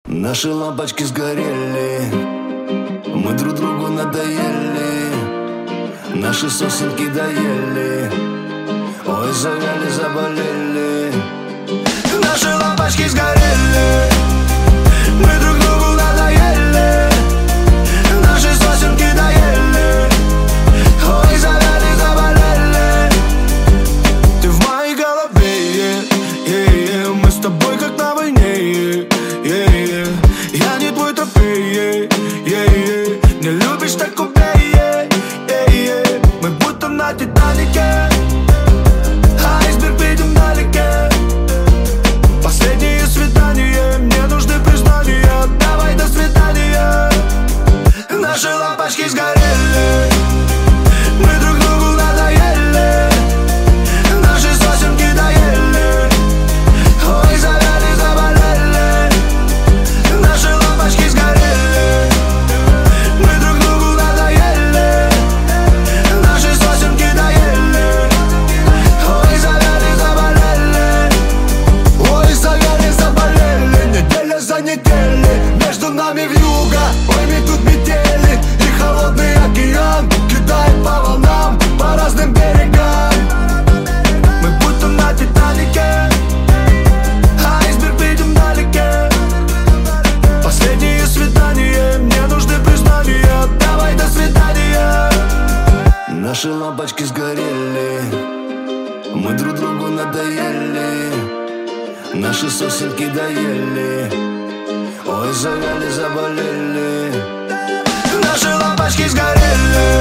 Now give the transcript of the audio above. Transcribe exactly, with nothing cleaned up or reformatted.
Наши лампочки сгорели, мы друг другу надоели, наши сосенки доели, ой, завяли, заболели. Наши лампочки сгорели, мы друг другу надоели, наши сосенки доели, ой, завяли, заболели. Ты в моей голове, yeah, yeah. Мы с тобой как на войне, yeah, yeah. Я не твой трофей, yeah, yeah. Не любишь, так убей, yeah, yeah. Мы будто на Титанике, айсберг видим вдалеке. Последние свидания, мне нужны признания. Давай, до свидания. Наши лампочки сгорели, мы друг другу надоели, наши сосенки доели, ой, завяли, заболели. Наши лампочки сгорели, мы друг другу надоели, наши сосенки доели, ой, завяли, заболели. Ой, завяли, заболели. Неделя за неделей между нами вьюга, ой, мы тут метели. И холодный океан кидает по волнам, по разным берегам. Мы будто на Титанике, айсберг видим вдалеке. Последние свидания, мне нужны признания. Давай, до свидания. Наши лампочки сгорели, мы друг другу надоели, наши сосенки доели, ой, завяли, заболели. Наши лампочки сгорели,